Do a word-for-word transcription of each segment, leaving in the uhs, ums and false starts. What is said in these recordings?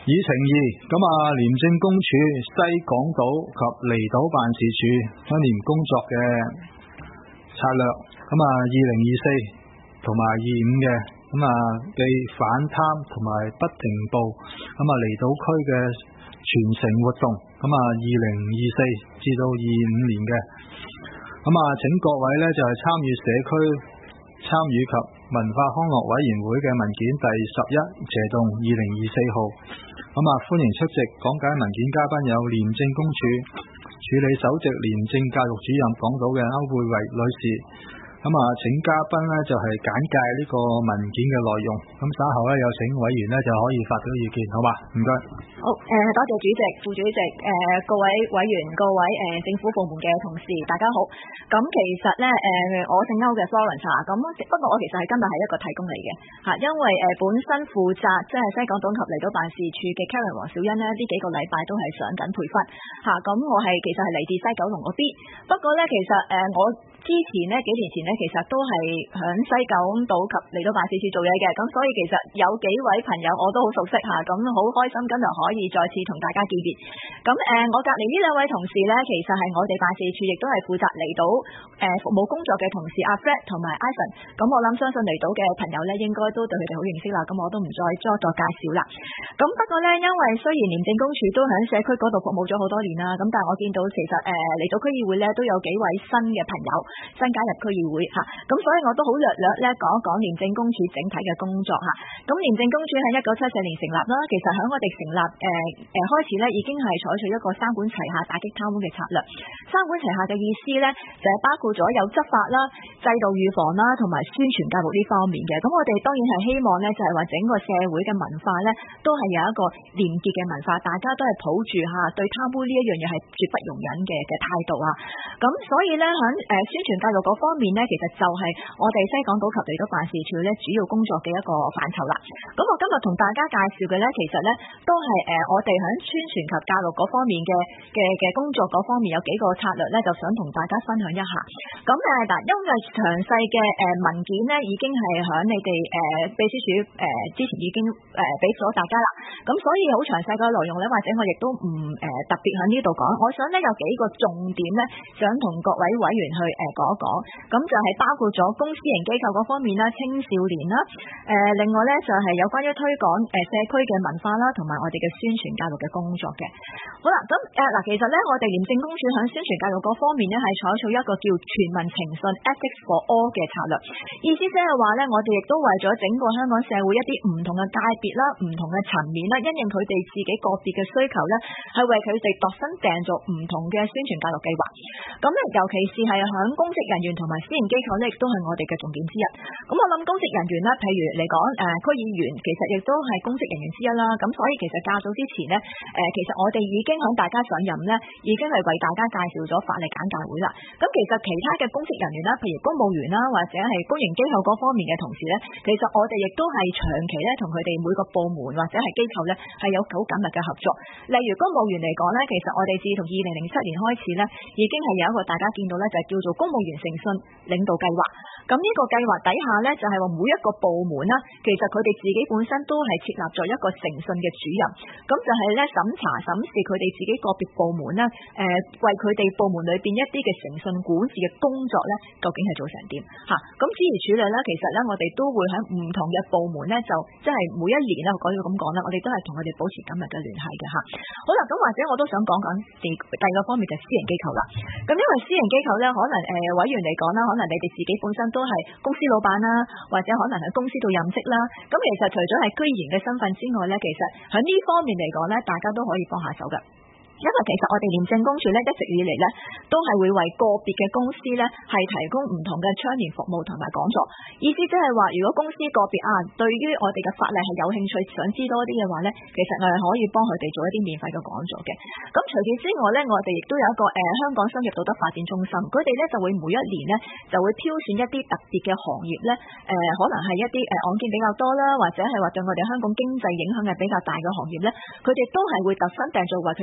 議程二，咁啊，廉政公署西港島及離島辦事處一年工作嘅策略，咁啊，二零二四同埋二五嘅，咁啊，既反貪同埋不停步，咁啊，離島區嘅全城活動，咁啊，二零二四至到二五年嘅，咁啊，請各位呢就係參與社區參與及文化康樂委員會嘅文件第十一謝動二零二四號，咁啊，歡迎出席講解文件嘉賓有廉政公署處理首席廉政教育主任港島嘅歐貝慧女士，咁啊，請嘉賓呢就係簡介呢個文件嘅內容，咁稍後呢有請委員呢就可以發表意見，好嘛？唔該。 好，誒、呃，多謝主席、副主席，誒、呃，各位委員、各位誒、呃、政府部門嘅同事，大家好。咁其實咧，誒、呃，我姓歐嘅 Florence 啊，咁不過我其實係今日係一個替工嚟嘅嚇，因為誒、呃、本身負責即係西港島及離島辦事處嘅 Karen 黃小欣呢，呢幾個禮拜都係上緊培訓嚇，咁、啊、我係其實係嚟自西九龍嗰邊，不過咧其實誒、呃、我之前呢幾年前呢，其實都係響西港島及離島辦事處做嘢嘅，咁所以其實有幾位朋友我都好熟悉嚇，咁好開心今日可以再次同大家見面。咁誒、呃，我隔離呢兩位同事呢，其實係我哋辦事處，亦都係負責離島誒服務工作嘅同事阿 Fred 同埋 Ivan。咁我諗相信離島嘅朋友呢，應該都對佢哋好認識啦。咁我都唔再多作介紹啦。咁不過呢，因為雖然廉政公署都喺社區嗰度服務咗好多年啦，咁但係我見到其實誒離島區議會呢，都有幾位新嘅朋友新加入區議會嚇，咁、啊、所以我都好略略咧講一講廉政公署整體嘅工作嚇。咁、啊、廉政公署喺一九七四年成立啦，其實喺我哋成立誒誒、呃呃、開始咧，已經係採取一個三管齊下打擊貪污嘅策略。三管齊下嘅意思咧，就係、是、包括咗有執法啦、制度預防啦，同埋宣傳教育呢方面嘅。咁我哋當然係希望咧，就係、是、話整個社會嘅文化咧，都係有一個廉潔嘅文化，大家都係抱住嚇對貪污呢一樣嘢係絕不容忍嘅嘅態度啊。咁所以咧，喺誒宣傳教育嗰方面咧，其實就係我哋西港島及離島辦事處咧主要工作嘅一個範疇啦。咁我今日同大家介紹嘅咧，其實咧都係誒、呃、我哋喺宣傳及教育嗰方面嘅嘅嘅工作嗰方面有幾個策略咧，就想同大家分享一下。咁誒嗱，因為詳細嘅誒文件咧已經係喺你哋誒、呃、秘書處誒、呃、之前已經誒俾咗大家啦。咁所以好詳細嘅內容咧，或者我亦都唔誒、呃、特別喺呢度講。我想咧有幾個重點咧，想同各位委員去誒講一講。咁就係包括咗公私營機構嗰方面啦、青少年啦，誒、呃、另外咧就係、是、有關於推廣誒、呃、社區嘅文化啦，同埋我哋嘅宣傳教育嘅工作嘅。好啦，咁誒嗱，其實咧我哋廉政公署喺宣傳教育嗰方面咧係採取一個叫全民誠信 Ethics for All 嘅策略，意思即係話咧，我哋亦都為咗整個香港社會一啲唔同嘅界別啦、唔同嘅層面啦，因應佢哋自己個別嘅需求咧，係為佢哋度身訂做唔同嘅宣傳教育計劃。咁咧，尤其是係響公職人員同埋私營機構咧，亦都係我哋嘅重點之一。咁我諗公職人員咧，譬如嚟講誒區議員，其實亦都係公職人員之一啦。咁所以其實較早之前咧，誒、呃、其實我哋已經響大家上任咧，已經係為大家介紹咗法例簡介會啦。咁其實其他嘅公職人員啦，譬如公務員啦，或者係公營機構嗰方面嘅同事咧，其實我哋亦都係長期咧同佢哋每個部門或者係機構咧係有好緊密嘅合作。例如公務員嚟講咧，其實我哋自從二零零七年開始咧，已經係有一個大家見到咧，就係叫做公務員誠信領導計劃。咁呢個計劃底下咧，就係話每一個部門啦，其實佢哋自己本身都係設立咗一個誠信嘅主任，咁就係咧審查審視佢哋自己個別部門啦，誒、呃、為佢哋部門裏邊一啲嘅誠信管治嘅工作咧，究竟係做成點嚇？咁諸如此類咧，其實咧我哋都會喺唔同嘅部門咧，就即係每一年咧，我講要咁講啦，我哋都係同佢哋保持緊密嘅聯繫嘅嚇。好啦，咁或者我都想講講第第二個方面就係私營機構啦。咁因為私營機構咧，可能誒、呃、委員嚟講啦，可能你哋自己本身都係公司老闆啦，或者可能喺公司度任職啦。咁其實除咗係區議員嘅身份之外咧，其實喺呢方面嚟講咧，大家都可以幫下手㗎。因為其實我哋廉政公署咧一直以嚟咧都係會為個別嘅公司咧係提供唔同嘅倡廉服務同埋講座，意思即係話如果公司個別啊對於我哋嘅法例係有興趣想知多啲嘅話咧，其實我係可以幫佢哋做一啲免費嘅講座嘅。咁除此之外咧，我哋亦都有一個誒、呃、香港商業道德發展中心，佢哋咧就會每一年咧就會挑選一啲特別嘅行業咧，誒、呃、可能係一啲誒案件比較多啦，或者係話對我哋香港經濟影響係比較大嘅行業咧，佢哋都係會特登訂做為佢哋做一啲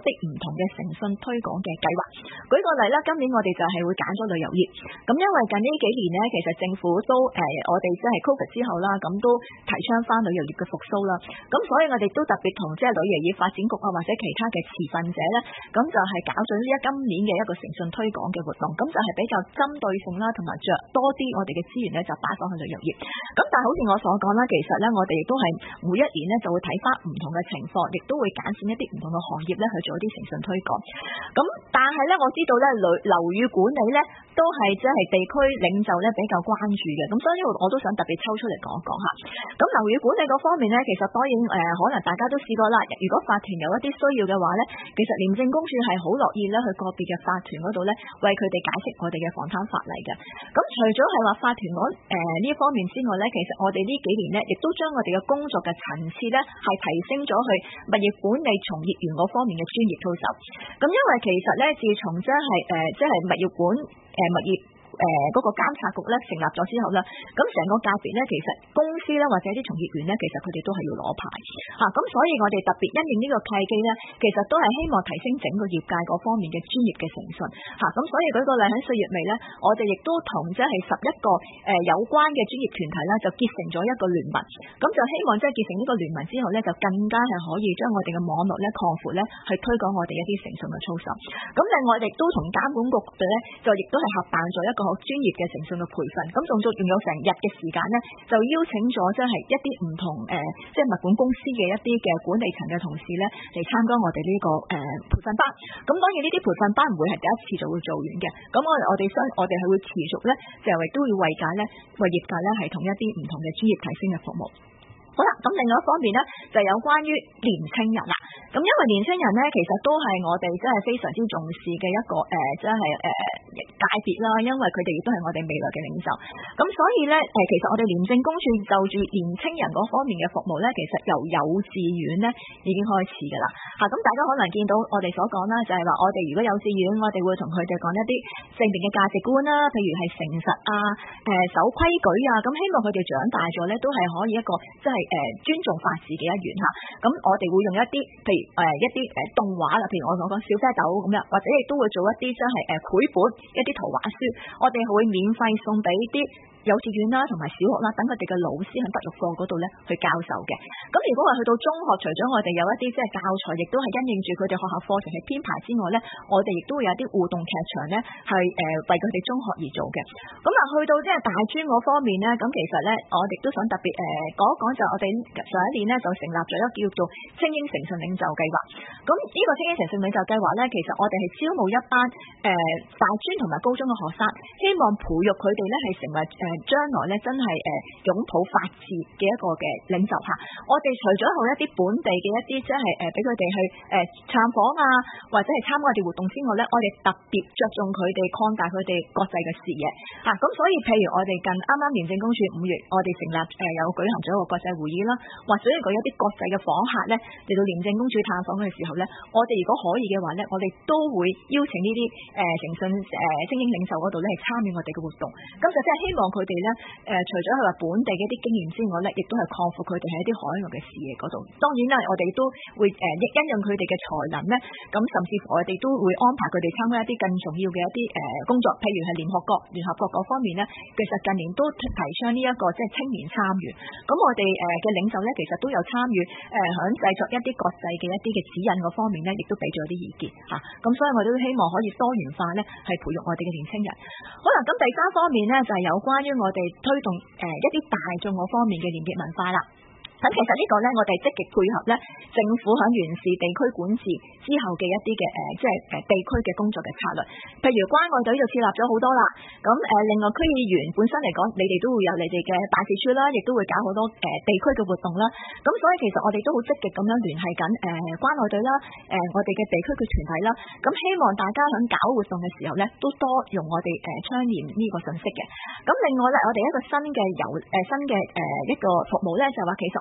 啲唔同嘅誠信推廣嘅計劃。舉個例啦，今年我哋就係會揀咗旅遊業，咁因為近呢幾年呢，其實政府都誒、呃、我哋即係 Covid 之後啦，咁都提倡翻旅遊業嘅復甦啦，咁所以我哋都特別同即係旅遊業發展局啊或者其他嘅持份者咧，咁就係搞咗一今年嘅一個誠信推廣嘅活動，咁就係比較針對性啦，同埋着多啲我哋嘅資源咧就擺放去旅遊業。咁但係好似我所講啦，其實咧我哋亦都係每一年咧就會睇翻唔同嘅情況，亦都會揀選一啲唔同嘅行業咧去做一啲誠信推廣。咁但係咧我知道咧樓樓宇管理咧都係即係地區領袖咧比較關注嘅，咁所以呢度我都想特別抽出嚟講講下。咁樓宇管理嗰方面咧，其實當然誒、呃、可能大家都試過啦。如果法團有一啲需要嘅話咧，其實廉政公署係好樂意咧去個別嘅法團嗰度咧為佢哋解釋我哋嘅房產法例嘅。咁除咗係話法團嗰誒呢方面之外咧，其實我哋呢幾年咧亦都將我哋嘅工作嘅層次咧係提升咗去物業管理從業員嗰方面嘅專業操守。咁因為其實咧自從即係誒即係物業管誒、呃、物業誒嗰、呃那個監察局咧成立咗之後咧，咁成個界別咧，其實公司咧或者啲從業員咧，其實佢哋都係要攞牌嚇，咁、啊、所以我哋特別因應呢個契機咧，其實都係希望提升整個業界嗰方面嘅專業嘅誠信嚇，咁、啊、所以舉個例喺四月尾咧，我哋亦都同即係十一個誒、呃、有關嘅專業團體咧，就結成咗一個聯盟，咁就希望即係結成呢個聯盟之後咧，就更加係可以將我哋嘅網絡咧擴闊咧，去推廣我哋一啲誠信嘅操守。咁另外亦都同監管局嘅咧，就亦都係合辦咗一個好專業嘅誠信嘅培訓，咁仲仲有成日嘅時間咧，就邀請咗即係一啲唔同誒、呃，即係物管公司嘅一啲嘅管理層嘅同事咧嚟參加我哋呢、這個誒、呃、培訓班。咁當然呢啲培訓班唔會係第一次就會做完嘅，咁我我哋相我哋係會持續咧，就亦都會為解咧為業界咧係同一啲唔同嘅專業提升嘅服務。好啦，咁另外一方面咧，就有關於年青人啦。咁因為年青人咧，其實都係我哋即係非常之重視嘅一個誒，即係誒界別啦。因為佢哋亦都係我哋未來嘅領袖。咁所以咧，誒其實我哋廉政公署就住年青人嗰方面嘅服務咧，其實由幼稚園咧已經開始㗎啦。嚇、啊，咁大家可能見到我哋所講啦，就係話我哋如果幼稚園，我哋會同佢哋講一啲正面嘅價值觀啦，譬如係誠實啊、誒、呃、守規矩啊，咁希望佢哋長大咗咧，都係可以一個即係誒尊重法治嘅一員嚇。咁、啊、我哋會用一啲譬如誒、呃、一啲誒動畫啦，譬如我所講小啡豆咁樣，或者亦都會做一啲即係誒繪本一啲圖畫書，我哋會免費送俾啲幼稚園啦，同埋小學啦，等佢哋嘅老師喺筆錄課嗰度咧去教授嘅。咁如果話去到中學，除咗我哋有一啲即係教材，亦都係因應住佢哋學校課程嘅編排之外咧，我哋亦都會有一啲互動劇場咧，係誒、呃、為佢哋中學而做嘅。咁啊，去到即係大專嗰方面咧，咁其實咧，我哋都想特別誒講一講，就我哋上一年咧就成立咗一個叫做菁英誠信領袖計劃。咁呢個菁英誠信領袖計劃咧，其實我哋係招募一班誒、呃、大專同埋高中嘅學生，希望培育佢哋咧係成為誒。呃將來咧真係誒擁抱法治嘅一個嘅領袖嚇，我哋除咗有一啲本地嘅一啲即係誒俾佢哋去誒參訪啊，或者係參加我哋活動之外咧，我哋特別着重佢哋擴大佢哋國際嘅視野嚇。咁、啊、所以譬如我哋近啱啱廉政公署五月，我哋成立誒、呃、有舉行咗一個國際會議啦，或者佢一啲國際嘅訪客咧嚟到廉政公署探訪嘅時候咧，我哋如果可以嘅話咧，我哋都會邀請呢啲誒誠信誒菁英領袖嗰度咧係參與我哋嘅活動，咁就即係希望佢哋咧誒除咗係話本地嘅一啲經驗之外咧，亦都係擴闊佢哋喺一啲海外嘅視野嗰度。當然啦，我哋都會誒因應佢哋嘅才能咧，咁甚至乎我哋都會安排佢哋參加一啲更重要嘅一啲誒工作，譬如係聯合國聯合國嗰方面咧，其實近年都提倡呢一個即係青年參與。咁我哋誒嘅領袖咧，其實都有參與誒響製作一啲國際嘅一啲嘅指引嗰方面咧，亦都俾咗一啲意見嚇。咁、啊、所以我都希望可以多元化咧，係培育我哋嘅年輕人。好啦，咁第三方面咧就係、是、有關於我哋推動誒、呃、一啲大眾嗰方面嘅廉潔文化啦。咁其實呢個咧，我哋積極配合咧政府喺完善地區管治之後嘅一啲嘅誒，即係誒地區嘅工作嘅策略。譬如關愛隊就設立咗好多啦。咁誒，另外區議員本身嚟講，你哋都會有你哋嘅辦事處啦，亦都會搞好多誒地區嘅活動啦。咁所以其實我哋都好積極咁樣聯繫緊誒關愛隊啦，誒我哋嘅地區嘅團體啦。咁希望大家喺搞活動嘅時候咧，都多用我哋誒倡言呢個信息嘅。咁另外咧，我哋一個新嘅由誒新嘅誒一個服務咧，就係話其實我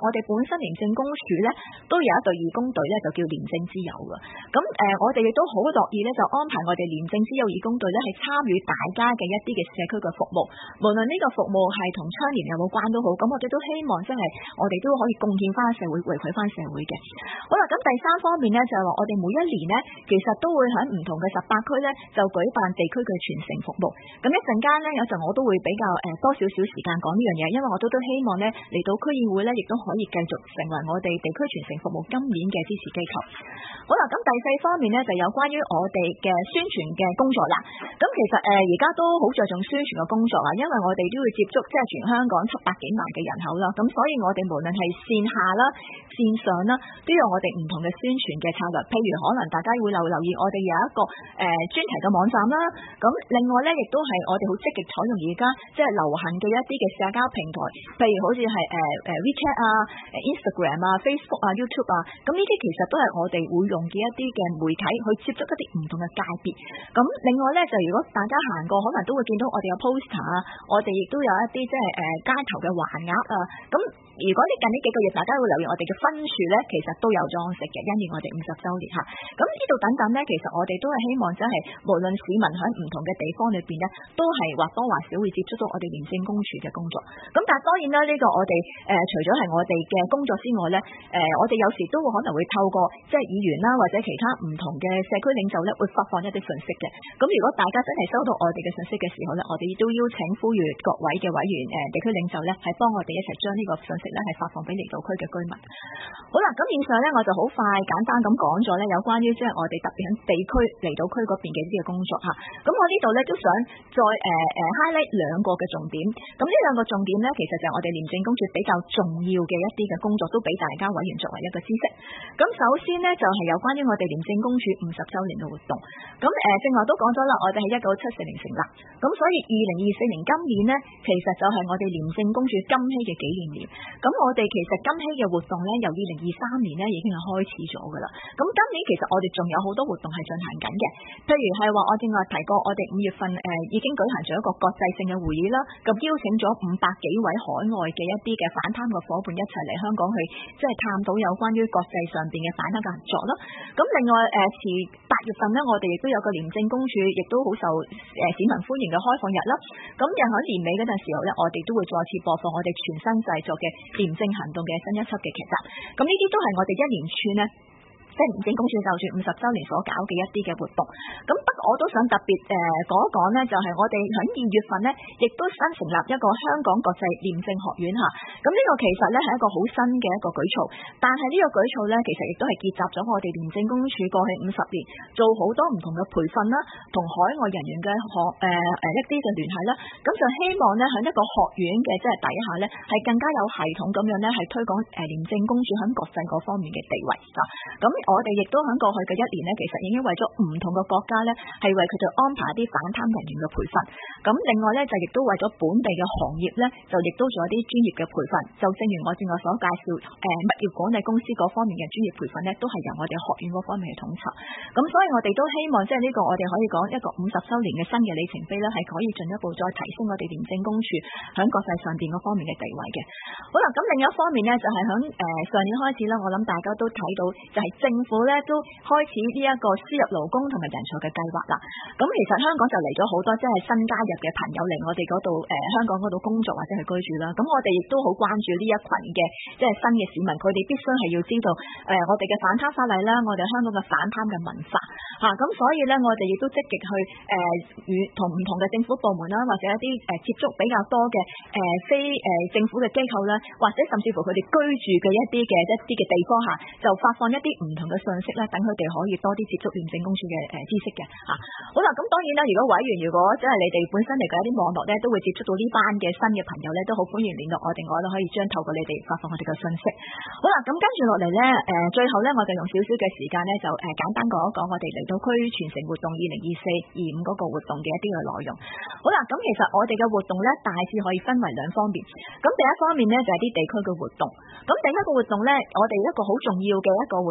我哋本身廉政公署咧都有一隊義工隊咧，就叫廉政之友嘅。咁誒、呃，我哋亦都好樂意咧，就安排我哋廉政之友義工隊咧，係參與大家嘅一啲嘅社區嘅服務，無論呢個服務係同倡廉有冇關都好，咁我哋都希望即係我哋都可以貢獻翻社會，回饋翻社會嘅。好啦，咁第三方面咧就係話我哋每一年咧，其實都會喺唔同嘅十八區咧就舉辦地區嘅傳承服務。咁一陣間咧有陣我都會比較誒、呃、多少少時間講呢樣嘢，因為我都都希望咧嚟到區議會咧亦都可以繼續成為我哋地區傳承服務今年嘅支持機構。好啦，咁第四方面咧就有關於我哋嘅宣傳嘅工作啦。咁其實誒而家都好着重宣傳嘅工作啊，因為我哋都要接觸即係全香港七百幾萬嘅人口啦，咁所以我哋無論係線下啦、線上啦，都有我哋唔同嘅宣傳嘅策略。譬如可能大家會留留意，我哋有一個誒專題嘅網站啦。咁另外咧，亦都係我哋好積極採用而家即係流行嘅一啲嘅社交平台，譬如好似係誒誒 WeChat 啊、Instagram 啊、Facebook 啊、YouTube 啊，咁呢啲其實都係我哋會用嘅一啲嘅媒體去接觸一啲唔同嘅界別。咁另外咧，就如果大家行過，可能都會見到我哋有 poster 啊，我哋亦都有一啲即係誒街頭嘅橫額啊，咁。如果你近呢幾個月大家會留意我哋嘅分署咧，其實都有裝飾嘅，因應我哋五十週年嚇。咁呢度等等咧，其實我哋都係希望即係無論市民喺唔同嘅地方裏邊咧，都係或多或少會接觸到我哋廉政公署嘅工作。咁但係當然啦，呢、這個我哋誒、呃、除咗係我哋嘅工作之外咧，誒、呃、我哋有時都會可能會透過即係議員啦或者其他唔同嘅社區領袖咧，會發放一啲信息嘅。咁如果大家真係收到我哋嘅信息嘅時候咧，我哋亦都邀請呼籲各位嘅委員誒、呃、地區領袖咧，係幫我哋一齊將呢個信息咧係發放俾離島區嘅居民。好啦，咁以上咧我就好快簡單咁講咗咧有關於即係我哋特別喺地區離島區嗰邊嘅呢啲嘅工作吓。咁我呢度咧都想再誒誒、呃、highlight 兩個嘅重點。咁呢兩個重點咧，其實就係我哋廉政公署比較重要嘅一啲嘅工作，都俾大家委員作為一個知識。咁首先咧就係、是、有關於我哋廉政公署五十週年嘅活動。咁誒、呃、正話都講咗啦，我哋係一九七四年成立，咁所以二零二四年今年咧，其實就係我哋廉政公署金禧嘅紀念年。咁我哋其實金禧嘅活動咧，由二零二三年咧已經係開始咗噶啦。咁今年其實我哋仲有好多活動係進行緊嘅，譬如係話我正話提過，我哋五月份誒、呃、已經舉行咗一個國際性嘅會議啦，咁邀請咗五百幾位海外嘅一啲嘅反貪嘅伙伴一齊嚟香港去，即係探討有關於國際上邊嘅反貪嘅合作啦。咁另外誒，遲八月份咧，我哋亦都有個廉政公署，亦都好受誒市民歡迎嘅開放日啦。咁又喺年尾嗰陣時候咧，我哋都會再次播放我哋全新製作嘅廉政行動嘅新一輯嘅劇集。咁呢啲都係我哋一連串咧，即係廉政公署就住五十週年所搞嘅一啲嘅活動。咁不過我都想特別誒講一講咧，就係、是、我哋喺二月份咧，亦都新成立一個香港國際廉政學院嚇。咁呢個其實咧係一個好新嘅一個舉措，但係呢個舉措咧，其實亦都係結集咗我哋廉政公署過去五十年做好多唔同嘅培訓啦，同海外人員嘅學誒誒、呃、一啲嘅聯繫啦。咁就希望咧喺一個學院嘅即係底下咧，係更加有系統咁樣咧，係推廣誒廉政公署喺國際嗰方面嘅地位啊。咁我哋亦都喺過去嘅一年咧，其實已經為咗唔同嘅國家咧，係為佢哋安排一啲反貪人員嘅培訓。咁另外咧，就亦都為咗本地嘅行業咧，就亦都做一啲專業嘅培訓。就正如我正我所介紹，誒、呃、物業管理公司嗰方面嘅專業培訓咧，都係由我哋學院嗰方面去統籌。咁所以我哋都希望即係呢個我哋可以講一個五十週年嘅新嘅里程碑咧，係可以進一步再提升我哋廉政公署喺國際上邊嗰方面嘅地位嘅。好啦，咁另一方面咧，就係喺誒上年開始啦，我諗大家都睇到，就係政府咧都開始呢一個輸入勞工同埋人才嘅計劃啦。咁其實香港就嚟咗好多即係新加入嘅朋友嚟我哋嗰度誒香港嗰度工作或者係居住啦。咁我哋亦都好關注呢一群嘅即係新嘅市民，佢哋必須係要知道誒、呃、我哋嘅反貪法例啦，我哋香港嘅反貪嘅文化嚇。咁、啊、所以咧，我哋亦都積極去誒與同唔同嘅政府部門啦，或者一啲誒、呃、接觸比較多嘅誒、呃、非誒、呃、政府嘅機構啦，或者甚至乎佢哋居住嘅一啲嘅一啲嘅地方嚇，就發放一啲唔同嘅信息咧，等佢哋可以多啲接觸廉政公署嘅誒知識嘅嚇。好啦，咁當然啦，如果委員如果即係你哋本身嚟講一啲網絡咧，都會接觸到呢班嘅新嘅朋友咧，都好歡迎聯絡我哋，我都可以將透過你哋發放我哋嘅信息。好啦，咁跟住落嚟咧，誒最後咧，我就用少少嘅時間咧，就誒簡單講一講我哋離島區傳承活動二零二四二五嗰個活動嘅一啲嘅內容。好啦，咁其實我哋嘅活動咧，大致可以分為兩方面。咁第一方面咧就係啲地區嘅活動。咁第一個活動咧，我哋一個好重要嘅一個活動咧，就係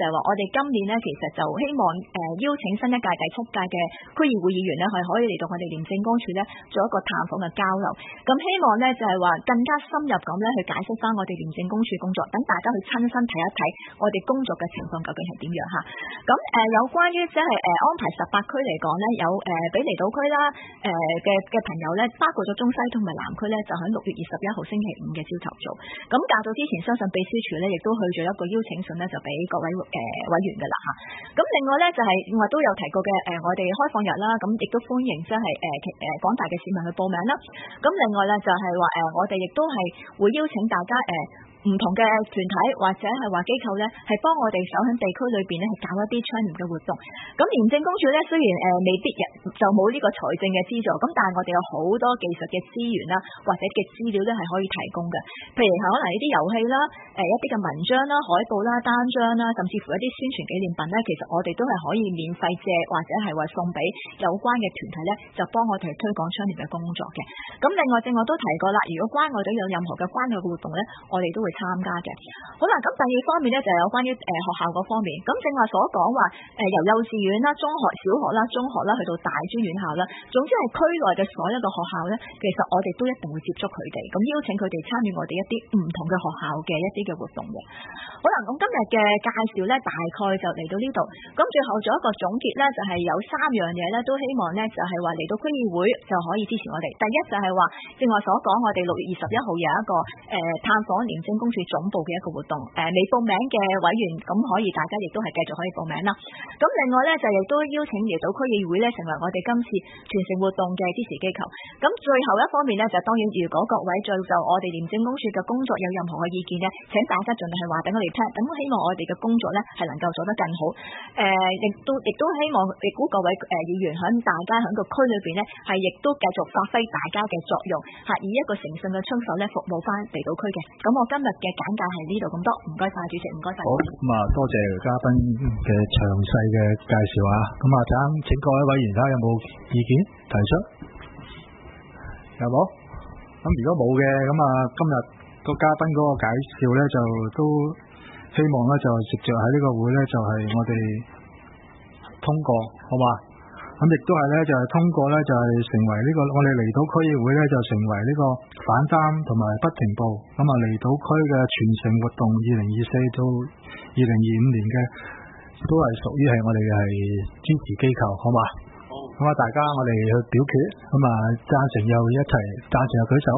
係話我哋今年咧其實就希望誒、呃、邀請新一屆第七屆嘅區議會議員咧係可以嚟到我哋廉政公署咧做一個探訪嘅交流。咁希望咧就係話更加深入咁咧去解釋翻我哋廉政公署工作，等大家去親身睇一睇我哋工作嘅情況究竟係點樣嚇。咁誒、呃、有關於即係誒安排十八區嚟講咧，有誒俾離島區啦誒嘅嘅朋友咧，包括咗中西同埋南區咧，就喺六月二十一號星期五嘅朝頭早。咁較早之前，相信秘書處咧亦都去咗一個邀請信咧，就俾各位誒、呃、委員㗎啦嚇。咁另外咧就係、是、我都有提過嘅誒、呃，我哋開放日啦，咁亦都歡迎即係誒誒廣大嘅市民去報名啦。咁另外咧就係話誒，我哋亦都係會邀請大家誒。呃唔同嘅團體或者係話機構咧，係幫我哋手喺地區裏邊咧，係搞一啲倡廉嘅活動。咁廉政公署咧，雖然誒、呃、未必就冇呢個財政嘅資助，咁但係我哋有好多技術嘅資源啦，或者嘅資料咧係可以提供嘅。譬如係可能呢啲遊戲啦，誒、呃、一啲嘅文章啦、海報啦、單張啦，甚至乎一啲宣傳紀念品咧，其實我哋都係可以免費借或者係話送俾有關嘅團體咧，就幫我哋推廣倡廉嘅工作嘅。咁另外正我都提過啦，如果關愛隊有任何嘅關愛嘅活動咧，我哋都會參加嘅。好啦，咁第二方面咧就係有關於誒、呃、學校嗰方面。咁正話所講話誒由幼稚園啦、中學、小學啦、中學啦，去到大專院校啦，總之係區內嘅所有嘅學校咧，其實我哋都一定會接觸佢哋，咁邀請佢哋參與我哋一啲唔同嘅學校嘅一啲嘅活動嘅。好啦，咁今日嘅介紹咧大概就嚟到呢度。咁最後做一個總結咧，就係、是、有三樣嘢咧，都希望咧就係話嚟到區議會就可以支持我哋。第一就係話正話所講，我哋六月二十一號有一個誒、呃、探訪廉政公署總部嘅一個活動，誒、呃、未報名嘅委員咁可以，大家亦都係繼續可以報名啦。咁另外咧就亦都邀請離島區議會咧成為我哋今次全城活動嘅支持機構。咁最後一方面咧就當然，如果各位就就我哋廉政公署嘅工作有任何嘅意見咧，請大家盡量係話俾我哋聽。咁希望我哋嘅工作咧係能夠做得更好。誒、呃，亦都亦都希望亦估各位誒、呃、議員響大家響個區裏邊咧係亦都繼續發揮大家嘅作用，係以一個誠信嘅操守咧服務翻離島區嘅。咁我今日嘅簡介係呢度咁多，唔該晒主席，唔該晒。 好，咁啊，多謝嘉賓嘅詳細嘅介紹啊。咁啊，等請各位委員睇下有冇意見提出，有冇？咁如果冇嘅，咁啊，今日個嘉賓嗰個介紹咧，就都希望咧就直接喺呢個會咧，就係、是、我哋通過，好嘛？咁亦都係咧，就係、是、通過咧，就係、是、成為呢、這個我哋離島區議會咧，就成為呢個反貪同埋不停步。咁啊，離島區嘅全城活動二零二四到二零二五年嘅，都係屬於係我哋係支持機構，好嘛？好。咁啊，大家我哋去表決，咁啊贊成又一齊贊成又舉手。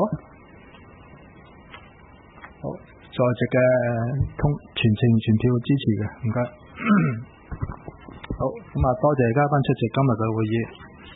好，在席嘅通全程全票支持嘅，唔該。好，咁啊，多謝嘉賓出席今日嘅會議。